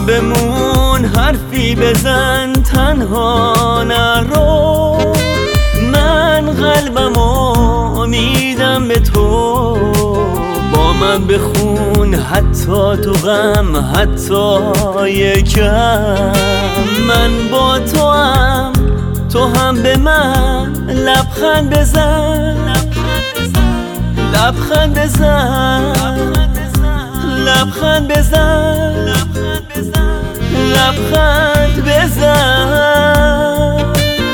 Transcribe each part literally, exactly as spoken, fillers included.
من بمون، حرفی بزن، تنها نرو. من قلبمو میدم به تو، با من بخون حتی تو غم، حتی یکم. من با تو هم، تو هم به من لبخند بزن، لبخند بزن، لبخند بزن، لبخند بزن.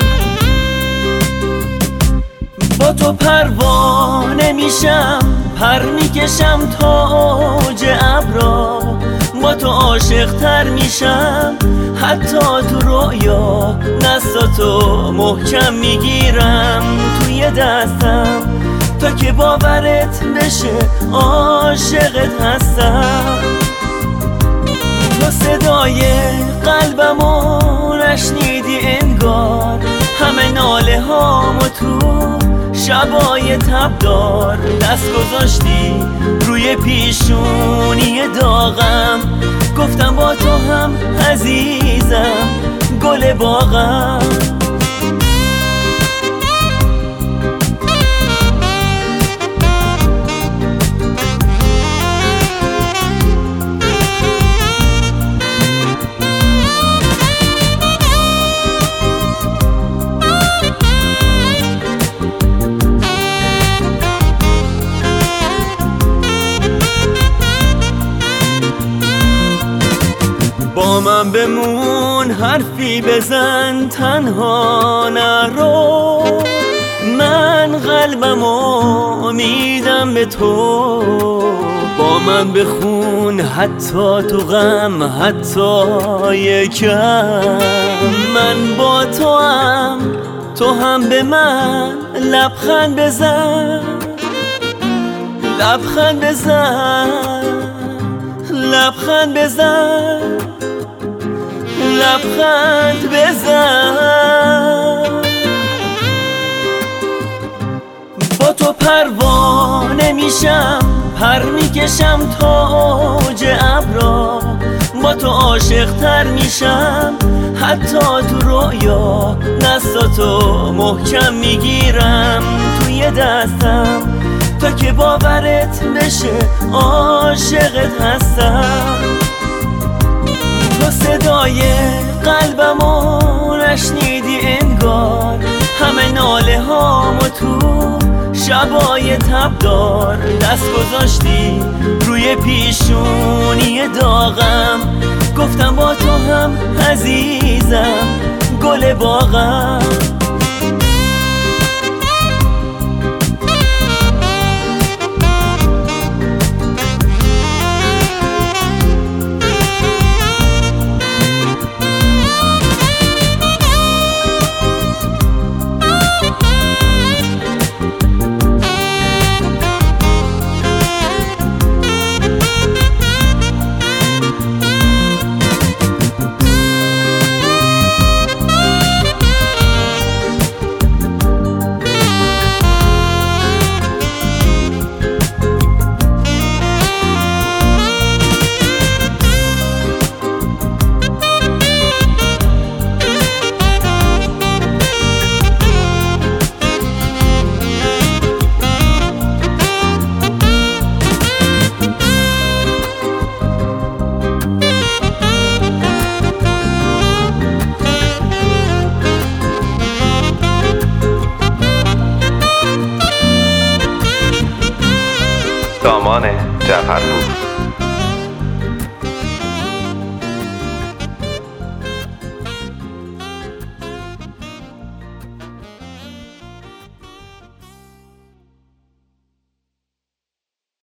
با تو پروانه میشم، پر میکشم تاج ابرا. با تو عاشق تر میشم، حتی تو رویا دستاتو محکم میگیرم توی دستم، تا که باورت بشه عاشقت هستم. تو صدای قلبمو نشنیدی انگار، همه ناله هامو تو شبای تبدار. دست گذاشتی روی پیشونی داغم، گفتم با تو هم عزیزم، گل باغم. با من بمون، حرفی بزن، تنها نرو. من قلبمو میدم به تو، با من بخون حتی تو غم، حتی یکم. من با تو هم، تو هم به من لبخند بزن، لبخند بزن، لبخند بزن، لبخند بزن. با تو پروانه میشم، پر میکشم تاج ابرا. با تو عاشق تر میشم، حتی تو رویا دستاتو محکم میگیرم توی دستم، تا که باورت بشه عاشقت هستم. تو صدای قلبمو نشنیدی انگار، همه ناله هامو تو شبای تبدار. دست گذاشتی روی پیشونی داغم، گفتم با تو هم عزیزم، گل باغم. سامان جعفرپور.